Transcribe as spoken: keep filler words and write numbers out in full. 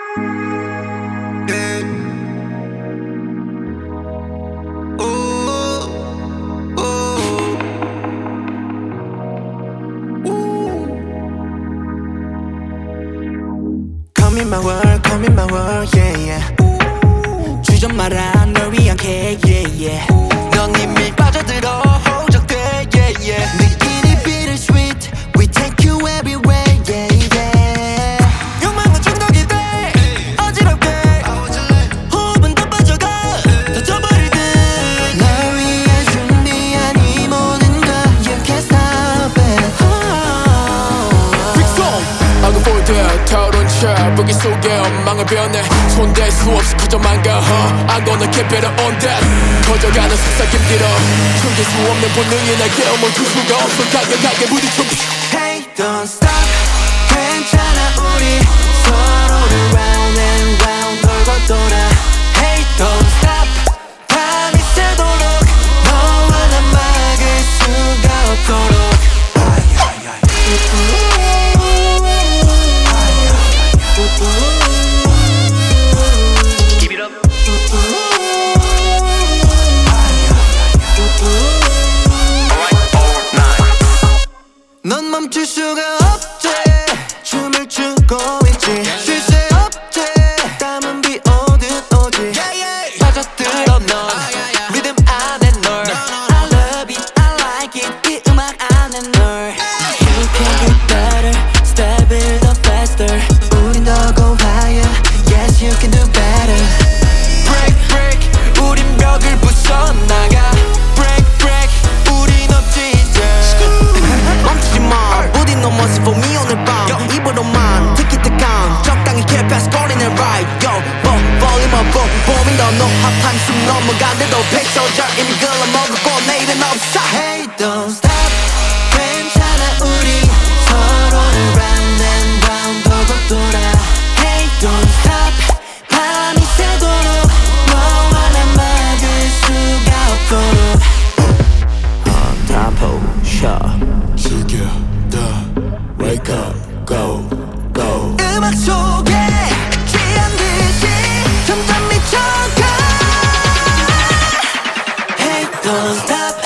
Come in my world, come in my world, yeah, yeah. 주저 마라 널 위한 cake, yeah, yeah. 넌 이미 빠져들어 호적돼, yeah, yeah. 느끼니 bittersweet, we take you everywhere, yeah, yeah. 욕망은 중독이 돼, 어지럽게 호흡은 더 빠져가, 더 져버릴 듯. 널 위해 준비한 이 모든 걸 You can't stop it. Fix on, I go for that 타오른 차 부기 속에 엉망을 변해 손댈 수 없이 커져만 가 huh? I'm gonna keep it on that 커져가는 속삭임들어 숨길 수 없는 본능이 날 깨어멈출 수가 없어 강력하게 부딪혀 Hey, don't stop. 괜찮아 우리 서로를 round and round 돌고 돌아. Hey, don't stop. 밤이 새도록 너와 나 막을 수가 없도록. Keep it up. 넌 멈출 수가 없지. 춤을 추고 있지. 쉴 새 없지. 땀은 비 오듯 오지. 빠져들어 넌 리듬 안에 널 I love it, I like it. 이 음악 안에 널 You can do better. Step it up faster. 우린 더 go higher. Yes, you can do better. Break, break. 우린 벽을 부숴나가. Break, break. 우린 없지 이제. 멈추지 마 부디 너 모습 보미 오늘 밤 입으로만 티켓 count 적당히 킬패스 거리는 right Yo, vo, volume up, vo, 봄이 더 no 핫한 숨 넘어간대도 픽소절 이미 글러먹었고 내일은 없어 Hey, don't stop 괜찮아 우리 서로를 round and round 돌고 돌아 Hey, don't stop 밤이 새도록 너와 나 막을 수가 없도록 On top of shot Together, wake up, go, go 음악 속에 취한 듯이 점점 미쳐가 Hey, don't stop